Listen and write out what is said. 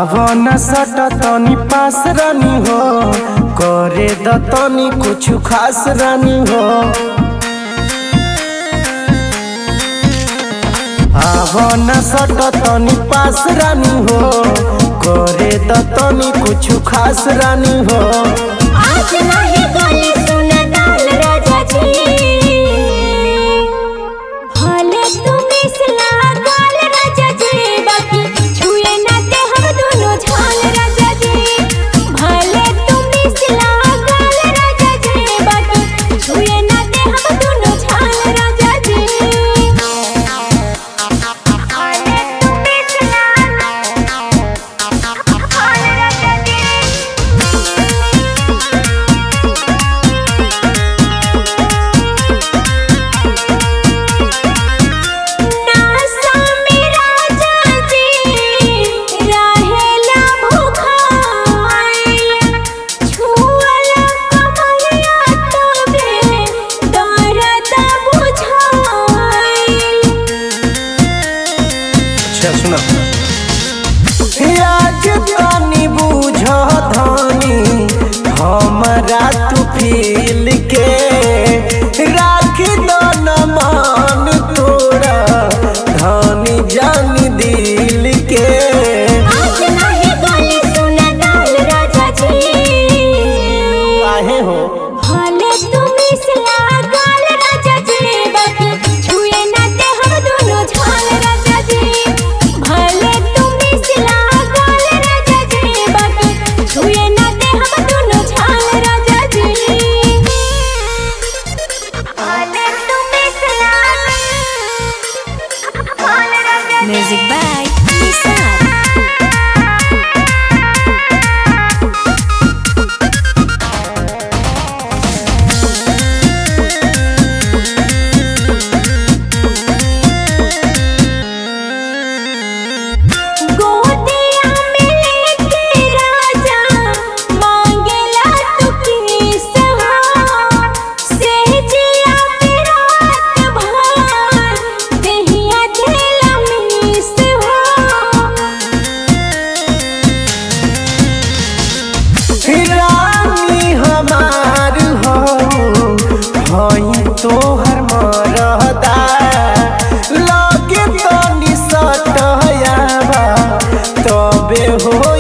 आवना सट तनी पास रानी हो, करे द तनी कुछ खास रानी हो। आवना सट तनी पास रानी हो, करे द तनी कुछ खास रानी हो। आज नहीं गली सुन डाल राजा जी, भले तुम इसला गाल राजा जी, बाकी छुए ना दे हम दोनों झाल राजा जी। भले तुम इसला गाल राजा जी, बाकी छुए ना दे हम दोनों झाल राजा जी। भले तुम इसला गाल राजा जी। आज तनी बुझ धनी हमरा तू फील के, राख दो न मान तोरा धनी जानी दिल के। आज नहीं गली सुन डाल राजा जी, काहे हो भले तुम इसला गाल राजा जी, बाकी छुए ना दे हम दोनों झाल राजा जी। भले तुम इसला गाल राजा जी, बाकी छुए ना दे हम दोनों झाल राजा जी। भले तुम इसला गाल राजा जी। म्यूजिक बाय निसार। रानी हमार हो, हई तोहर मरदा, लगे तनी सटयावा तबे हो